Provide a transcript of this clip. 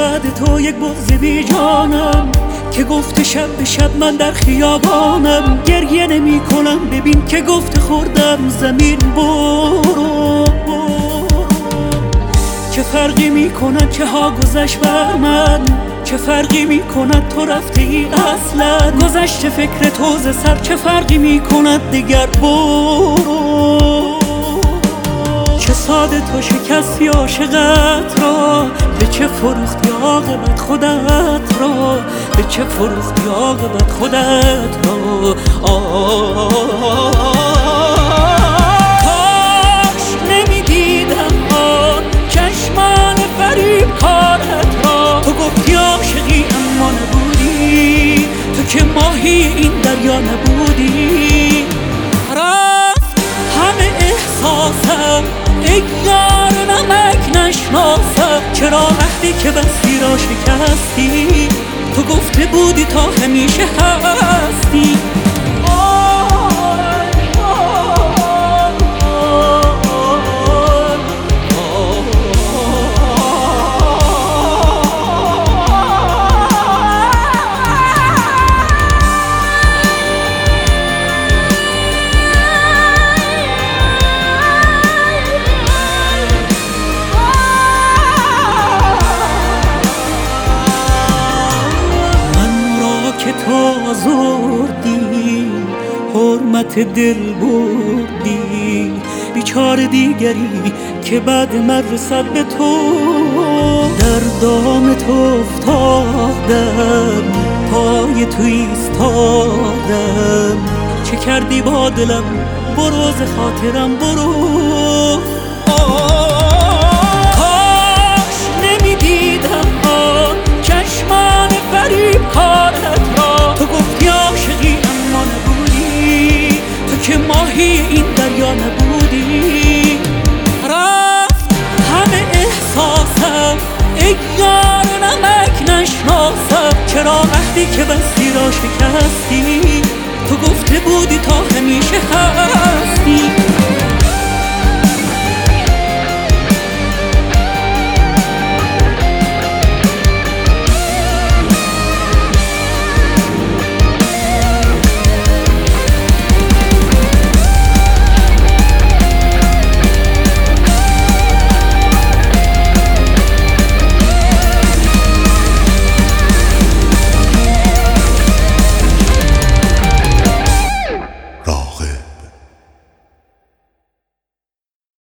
بعد تو یک بغض بی جانم که گفت شب به شب من در خیابانم. گریه نمی کنم ببین که گفت خوردم زمین برو. چه فرقی می کند چه ها گذشت بر من، چه فرقی می کند تو رفته ای اصلا. گذشت فکر تو ز سر چه فرقی می کند دیگر برو. چه ساده تو شکستی عاشقت را، به چه فروختی عاقبت خودت را، به چه فروختی عاقبت خودت را. کاش نمیدیدم آن چشمان فریب کارت را. تو گفتی عاشقی اما نبودی، تو که ماهی این دریا نبودی. رفت همه احساسم ای یار نمک نشناسم. چرا عهدی که بستی را شکستی، تو گفته بودی تا همیشه هستی. تو آزردی حرمت دل بردی، بیچاره دیگری که بعد من رسد به تو. در دام تو افتادم پای تو ایستادم. چه کردی با دلم برو ز خاطرم برو. کاش نمیدیدم آن چشمان فریب کارت را. تو گفتی عاشقی اما نبودی، تو که ماهی این دریا نبودی. رفت همه احساسم ای یار نمک نشناسم. چرا عهدی که بستی را شکستی، تو گفته بودی تا همیشه هستی.